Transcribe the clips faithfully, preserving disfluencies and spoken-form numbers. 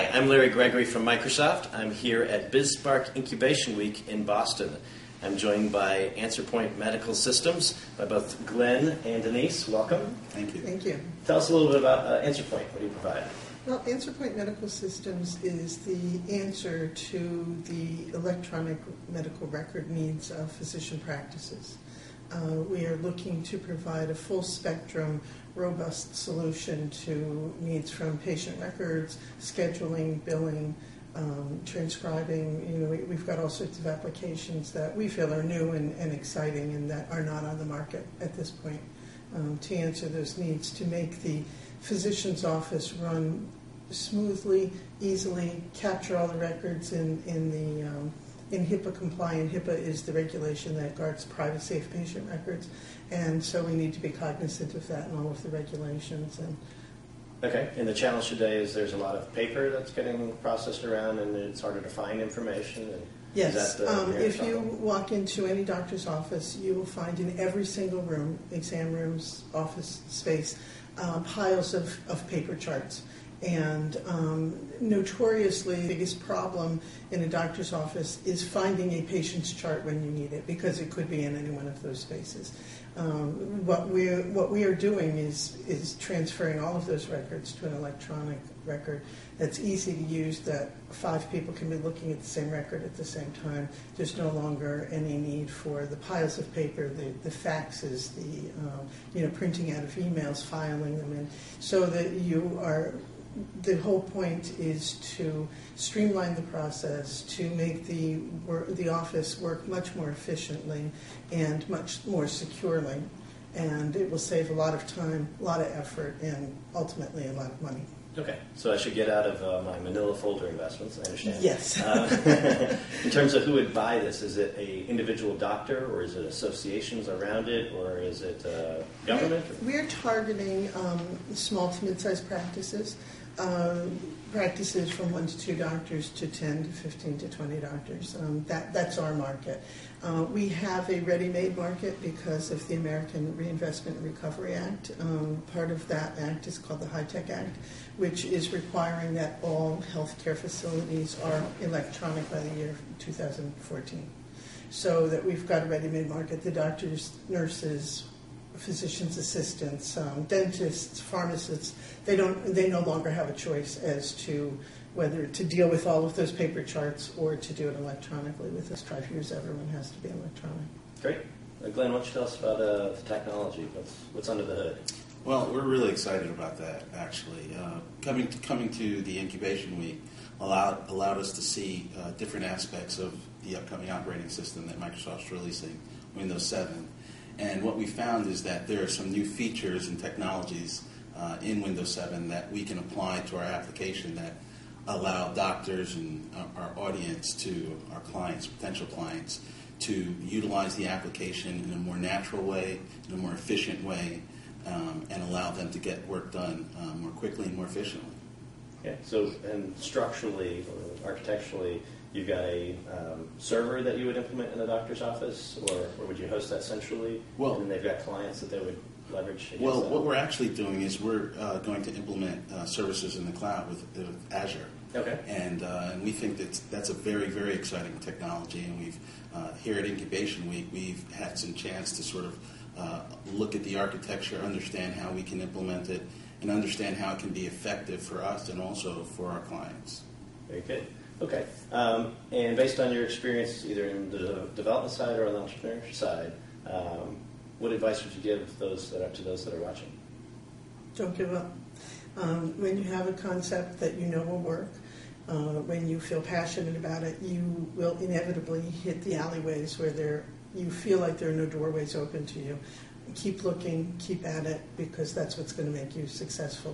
Hi, I'm Larry Gregory from Microsoft. I'm here at BizSpark Incubation Week in Boston. I'm joined by AnswerPoint Medical Systems by both Glenn and Denise. Welcome. Thank you. Thank you. Tell us a little bit about uh, AnswerPoint. What do you provide? Well, AnswerPoint Medical Systems is the answer to the electronic medical record needs of physician practices. Uh, we are looking to provide a full spectrum, robust solution to needs from patient records, scheduling, billing, um, transcribing. You know, we, we've got all sorts of applications that we feel are new and, and exciting and that are not on the market at this point um, to answer those needs, to make the physician's office run smoothly, easily, capture all the records in, in the um, in HIPAA compliant. HIPAA is the regulation that guards privacy of patient records, and so we need to be cognizant of that in all of the regulations. And okay, and the challenge today is there's a lot of paper that's getting processed around and it's harder to find information. And yes, is that the um, if problem? you walk into any doctor's office, you will find in every single room, exam rooms, office space, uh, piles of, of paper charts. And um, notoriously, the biggest problem in a doctor's office is finding a patient's chart when you need it, because it could be in any one of those spaces. Um, what we what we are doing is is transferring all of those records to an electronic record that's easy to use, that five people can be looking at the same record at the same time. There's no longer any need for the piles of paper, the, the faxes, the um, you know printing out of emails, filing them in, so that you are. The whole point is to streamline the process, to make the work, the office work much more efficiently and much more securely, and it will save a lot of time, a lot of effort, and ultimately a lot of money. Okay, so I should get out of uh, my manila folder investments, I understand. Yes. uh, in terms of who would buy this, is it a individual doctor, or is it associations around it, or is it uh, government? We're, we're targeting um, small to mid-sized practices. Uh, practices from one to two doctors to ten to fifteen to twenty doctors. Um, that, that's our market. Uh, we have a ready-made market because of the American Reinvestment and Recovery Act. Um, part of that act is called the HITECH Act, which is requiring that all healthcare facilities are electronic by the year two thousand fourteen. So that we've got a ready-made market. The doctors, nurses, physician's assistants, um, dentists, pharmacists, they don't. They no longer have a choice as to whether to deal with all of those paper charts or to do it electronically. With this five years, everyone has to be electronic. Great. Uh, Glenn, why don't you tell us about uh, the technology? What's, what's under the hood? Well, we're really excited about that, actually. Uh, coming, to, coming to the Incubation Week allowed, allowed us to see uh, different aspects of the upcoming operating system that Microsoft's releasing, Windows seven. And what we found is that there are some new features and technologies uh, in Windows seven that we can apply to our application that allow doctors and our audience, to our clients, potential clients, to utilize the application in a more natural way, in a more efficient way, um, and allow them to get work done uh, more quickly and more efficiently. Yeah. So, and structurally, or architecturally, you've got a um, server that you would implement in the doctor's office, or, or would you host that centrally? Well, and then they've got clients that they would leverage. Well, that? What we're actually doing is we're uh, going to implement uh, services in the cloud with, with Azure. Okay. And, uh, and we think that that's a very, very exciting technology. And we've uh, here at Incubation Week, we've had some chance to sort of uh, look at the architecture, understand how we can implement it, and understand how it can be effective for us and also for our clients. Very good. Okay. Um, and based on your experience, either in the development side or on the entrepreneur side, um, what advice would you give those that are to those that are watching? Don't give up. Um, when you have a concept that you know will work, uh, when you feel passionate about it, you will inevitably hit the alleyways where there you feel like there are no doorways open to you. Keep looking, keep at it, because that's what's going to make you successful.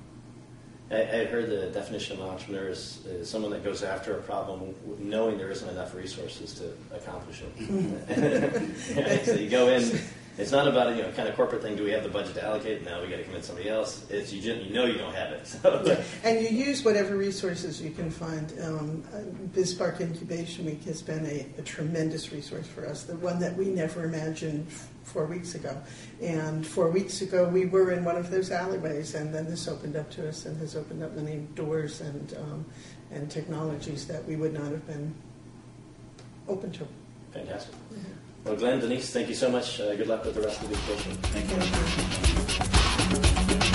I, I heard the definition of an entrepreneur is, is someone that goes after a problem knowing there isn't enough resources to accomplish it. Yeah, so you go in It's not about a you know kind of corporate thing. Do we have the budget to allocate? No, we got to convince somebody else. It's you, just, you know you don't have it. So. Yeah. And you use whatever resources you can find. Um, BizSpark Incubation Week has been a, a tremendous resource for us, the one that we never imagined four weeks ago. And four weeks ago, we were in one of those alleyways, and then this opened up to us and has opened up many doors and um, and technologies that we would not have been open to. Fantastic. Mm-hmm. Well, Glenn, Denise, thank you so much. Uh, good luck with the rest of the education. Thank you. Thank you.